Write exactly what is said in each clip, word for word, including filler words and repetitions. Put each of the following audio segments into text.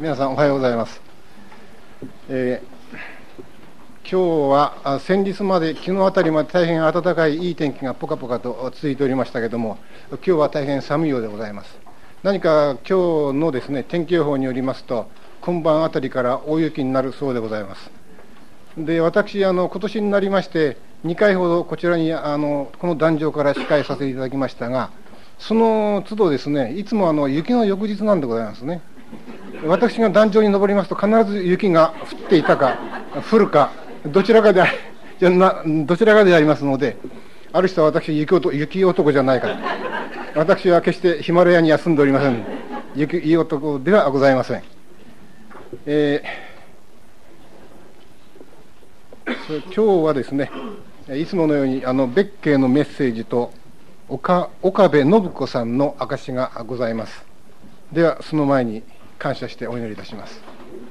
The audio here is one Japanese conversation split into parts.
皆さんおはようございます。えー、今日は先日まで昨日あたりまで大変暖かいいい天気がポカポカと続いておりましたけれども、今日は大変寒いようでございます。何か今日のですね天気予報によりますと、今晩あたりから大雪になるそうでございます。で、私あの今年になりましてにかいほどこちらにあのこの壇上から司会させていただきましたが、その都度ですね、いつもあの雪の翌日なんでございますね。私が壇上に登りますと必ず雪が降っていたか降るかどちらかであじゃなどちらかでありますので、ある人は私雪男、雪男じゃないか、私は決してヒマラヤには住んでおりません。雪男ではございません。えー、今日はですね、いつものようにあの別景のメッセージと岡、岡部信子さんの証がございます。ではその前に感謝してお祈りいたします。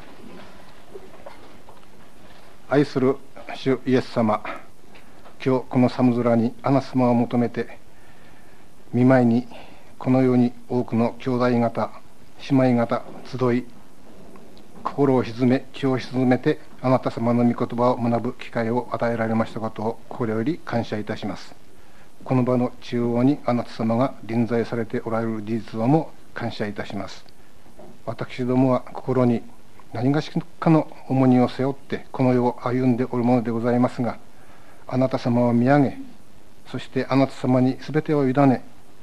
愛する主イエス様、今日この寒空にあなた様を求めて見舞いにこのように多くの兄弟方姉妹方集い、心を静め気を静めてあなた様の御言葉を学ぶ機会を与えられましたことを心より感謝いたします。この場の中央にあなた様が臨在されておられる事実はも感謝いたします。私どもは心に何がしかの重荷を背負ってこの世を歩んでおるものでございますが、あなた様を見上げ、そしてあなた様に全てを委ね、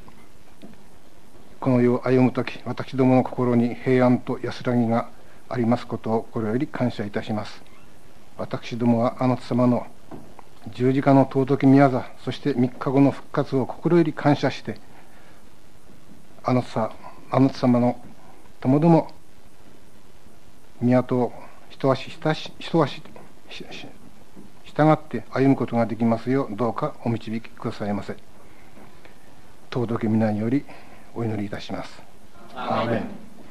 この世を歩むとき、私どもの心に平安と安らぎがありますことを心より感謝いたします。私どもはあなた様の十字架の尊き御業、そして三日後の復活を心より感謝して、あなた、あなた様のともども宮と一足一足一足従って歩むことができますよう、どうかお導きくださいませ。尊き皆によりお祈りいたします。アーメン。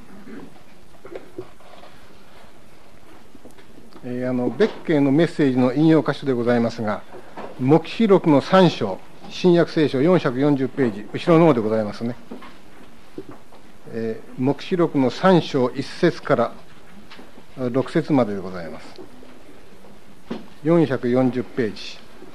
えー、あの別景のメッセージの引用箇所でございますが、黙示録のさん章、新約聖書よんひゃくよんじゅうページ、後ろの方でございますね。えー、黙示録のさん章いち節からろく節まででございます。よんひゃくよんじゅうページ。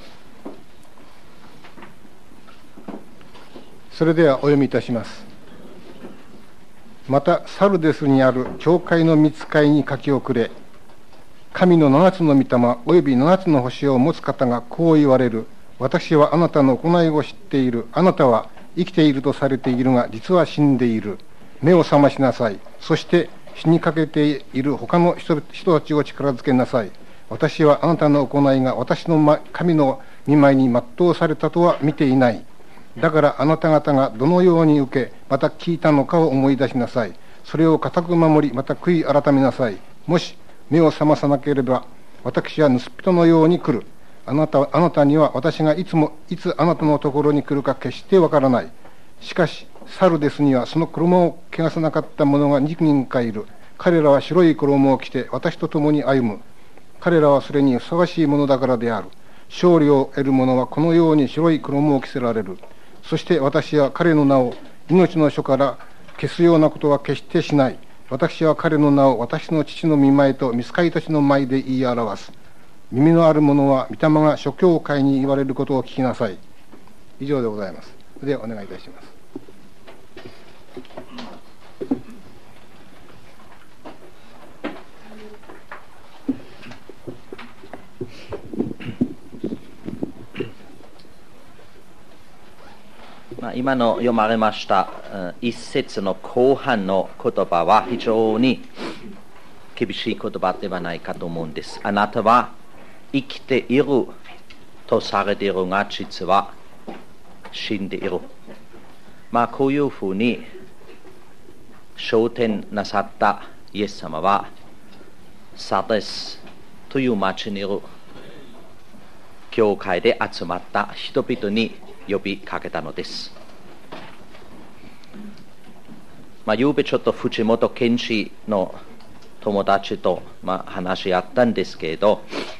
それではお読みいたします。またサルデスにある教会の御使いに書き遅れ、神の七つの御霊および七つの星を持つ方がこう言われる。私はあなたの行いを知っている。あなたは生きているとされているが実は死んでいる。目を覚ましなさい。そして死にかけている他の人たちを力づけなさい。私はあなたの行いが私の神の御前に全うされたとは見ていない。だからあなた方がどのように受けまた聞いたのかを思い出しなさい。それを固く守りまた悔い改めなさい。もし目を覚まさなければ私は盗人のように来る。あなた、あなたには私がいつもいつあなたのところに来るか決してわからない。しかしサルデスにはその衣を汚さなかった者がににんかいる。彼らは白い衣を着て私と共に歩む。彼らはそれにふさわしいものだからである。勝利を得る者はこのように白い衣を着せられる。そして私は彼の名を命の書から消すようなことは決してしない。私は彼の名を私の父の御前と御使いたちの前で言い表す。耳のある者は御霊が諸教会に言われることを聞きなさい。以上でございます。ではお願いいたします。 今の読まれました一節の後半の言葉は非常に厳しい言葉ではないかと思うんです。あなたは生きているとされているが実は死んでいる。まあこういうふうに昇天なさったイエス様はサルデスという町にいる教会で集まった人々に呼びかけたのです。まあ、ゆうべちょっと藤本健一の友達と、まあ、話し合ったんですけれど、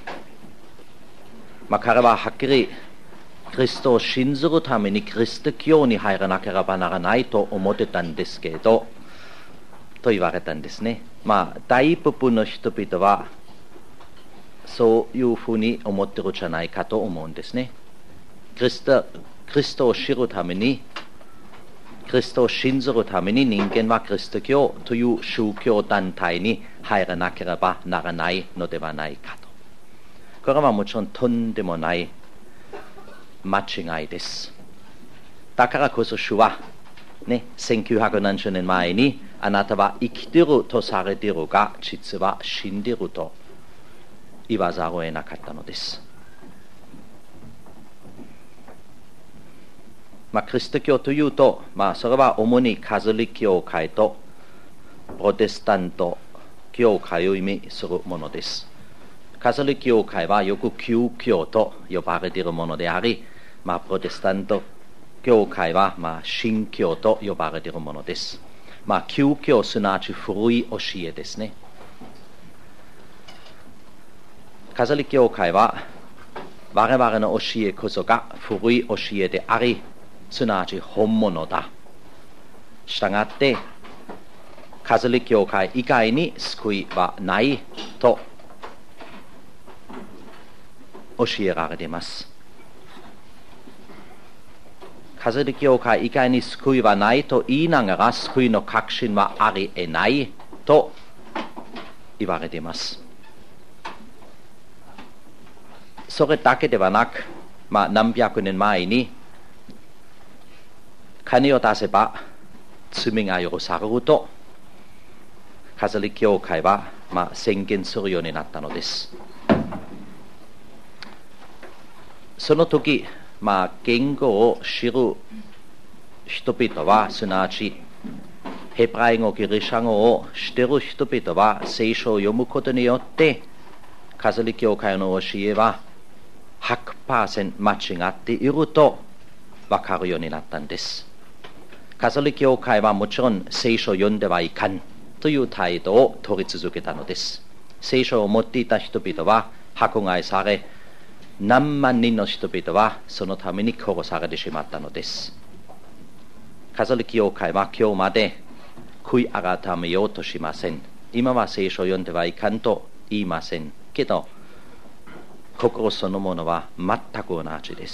まあ、彼ははっきりキリストを信ずるためにキリスト教に入らなければならないと思ってたんですけれど、 と言われたんですね。まあ大部分の人々はそういうふうに思ってるんじゃないかと思うんですね。キリスト、キリストを知るために、キリストを信じるために人間はキリスト教という宗教団体に入らなければならないのではないかと。これはもちろんとんでもない間違いです。だからこそ主は、ね、せんきゅうひゃくなんじゅうねんまえにあなたは生きているとされているが実は死んでいると言わざるを得なかったのです。まあ、キリスト教というと、まあ、それは主にカトリック教会とプロテスタント教会を意味するものです。カトリック教会はよく旧教と呼ばれているものであり、まあ、プロテスタント教会はまあ新教と呼ばれているものです。まあ、旧教すなわち古い教えですね。カトリック教会は我々の教えこそが古い教えであり、すなわち本物だ。したがってカトリック教会以外に救いはないと教えられています。カトリック教会以外に救いはないと言いながら救いの確信はありえないと言われています。それだけではなく、まあ、何百年前に金を出せば罪が許されるとカトリック教会は、まあ、宣言するようになったのです。その時、まあ、言語を知る人々はすなわちヘブライ語、ギリシャ語を知っている人々は聖書を読むことによってカトリック教会の教えは ひゃくパーセント 間違っていると分かるようになったんです。カトリック教会はもちろん聖書を読んではいかんという態度を取り続けたのです。聖書を持っていた人々は迫害され、何万人の人々はそのために殺されてしまったのです。カトリック教会は今日まで悔い改めようとしません。今は聖書を読んではいかんと言いませんけど、心そのものは全く同じです。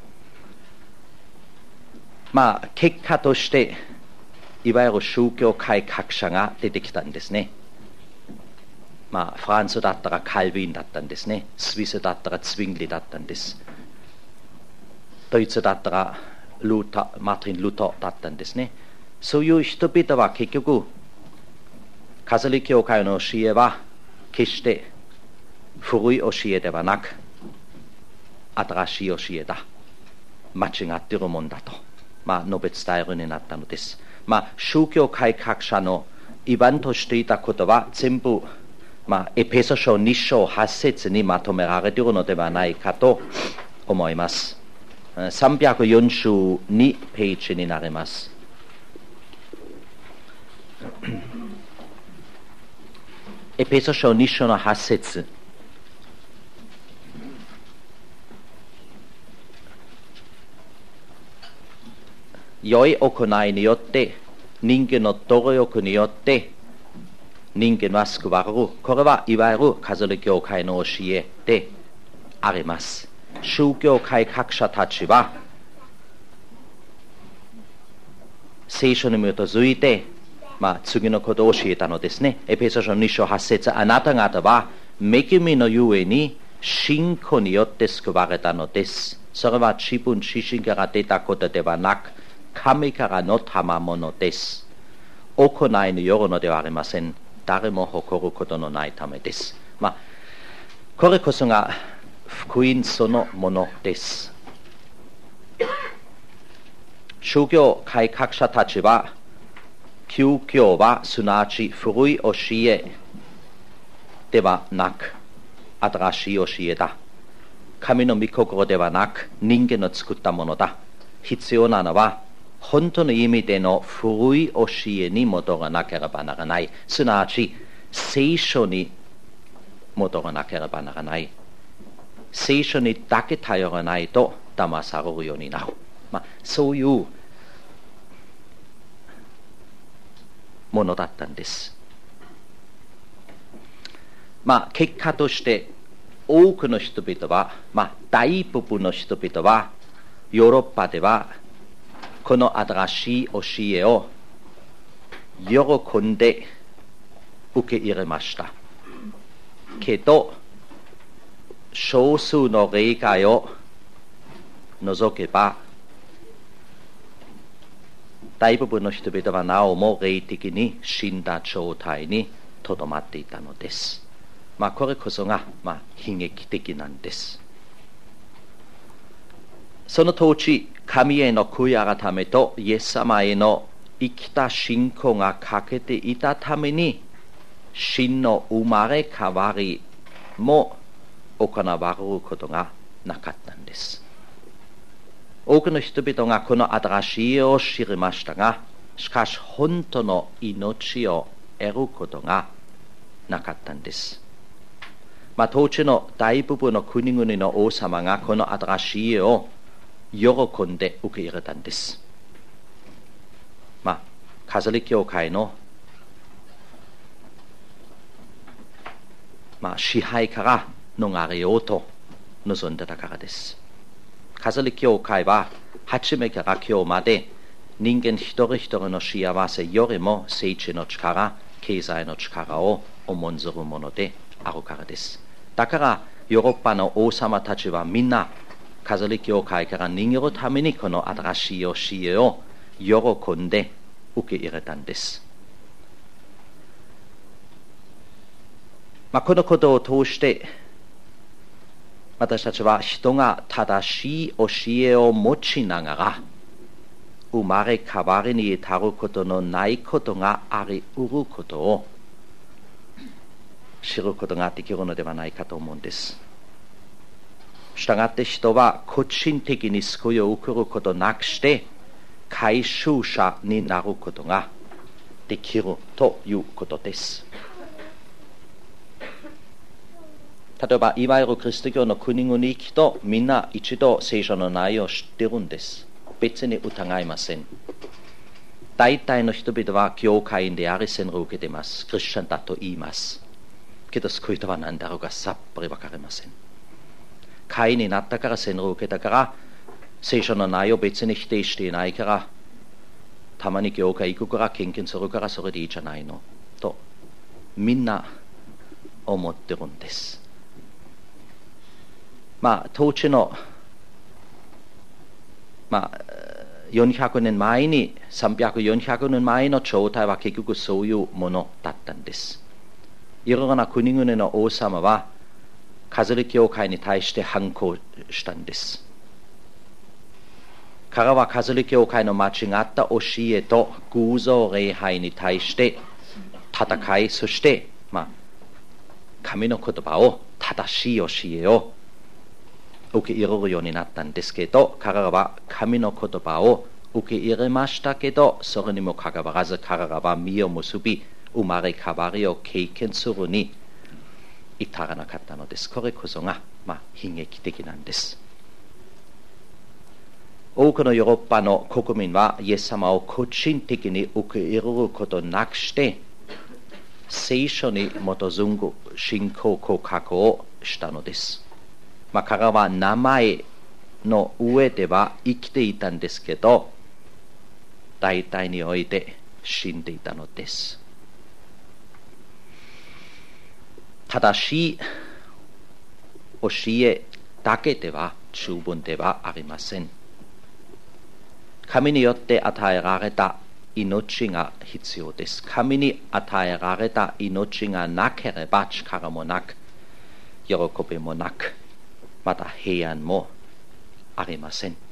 まあ結果としていわゆる宗教改革者が出てきたんですね。まあフランスだったらカルヴィンだったんですね。スイスだったらツィングリだったんです。ドイツだったらルータマーティン・ルターだったんですね。そういう人々は結局カトリック教会の教えは決して古い教えではなく新しい教えだ、間違っているもんだと、まあ、述べ伝えるようになったのです。まあ、宗教改革者の言わんとしていたことは全部、まあ、エペソ書に章はち節にまとめられているのではないかと思います。さんびゃくよんじゅうにページになります。エペソ書に章のはち節。良い行いによって人間の努力によって人間は救われる。これはいわゆるカトリック教会の教えであります。宗教改革者たちは聖書に基づいて、まあ、次のことを教えたのですね。エペソ書に章はち節、あなた方は恵みのゆえに信仰によって救われたのです。それは自分自身から出たことではなく神からの賜物です。行いによるのではありません。誰も誇ることのないためです。まあ、これこそが福音そのものです。宗教改革者たちは、旧教はすなわち古い教えではなく、新しい教えだ。神の御心ではなく、人間の作ったものだ。必要なのは、本当の意味での古い教えに戻らなければならない。すなわち聖書に戻らなければならない。聖書にだけ頼らないと騙されるようになる。まあ、そういうものだったんです。まあ結果として多くの人々は、まあ大部分の人々はヨーロッパではこの新しい教えを喜んで受け入れました。けど少数の例外を除けば大部分の人々はなおも霊的に死んだ状態にとどまっていたのです。まあこれこそが、まあ、悲劇的なんです。その当時、神への悔い改めとイエス様への生きた信仰が欠けていたために、真の生まれ変わりも行われることがなかったんです。多くの人々がこの新しいを知りましたが、しかし本当の命を得ることがなかったんです。まあ、当時の大部分の国々の王様がこの新しいを喜んで受け入れたんです。まあ、カトリック教会の、まあ、支配から逃れようと望んでたからです。カトリック教会は初めから今日まで人間一人一人の幸せよりも政治の力、経済の力を重んずるものであるからです。だからヨーロッパの王様たちはみんなカトリック教会から逃げるためにこの新しい教えを喜んで受け入れたんです。まあ、このことを通して私たちは人が正しい教えを持ちながら生まれ変わりに至ることのないことがあり得ることを知ることができるのではないかと思うんです。したがって人は個人的に救いを受けることなくして回収者になることができるということです。例えばいわゆるキリスト教の国々に行くとみんな一度聖書の内容を知っているんです。別に疑いません。大体の人々は教会員であり洗礼を受けています。クリスチャンだと言います。けど救いとは何だろうかさっぱり分かりません。会員になったから洗礼を受けたから聖書の内容を別に否定していないからたまに教会行くから献金するからそれでいいじゃないのとみんな思ってるんです。まあ当時のまあよんひゃくねんまえにさんびゃく、よんひゃくねんまえの状態は結局そういうものだったんです。いろいろな国々の王様はカトリック教会に対して反抗したんです。彼はカトリック教会の間違った教えと偶像礼拝に対して戦い、そして、まあ、神の言葉を正しい教えを受け入れるようになったんですけど、彼らは神の言葉を受け入れましたけど、それにもかかわらず彼らは実を結び生まれ変わりを経験するに至らなかったのです。これこそが、まあ、悲劇的なんです。多くのヨーロッパの国民はイエス様を個人的に受け入れることなくして聖書に基づく信仰告白をしたのです。まあ、彼らは名前の上では生きていたんですけど大体において死んでいたのです。正しい教えだけでは十分ではありません。神によって与えられた命が必要です。神に与えられた命がなければ力もなく喜びもなくまた平安もありません。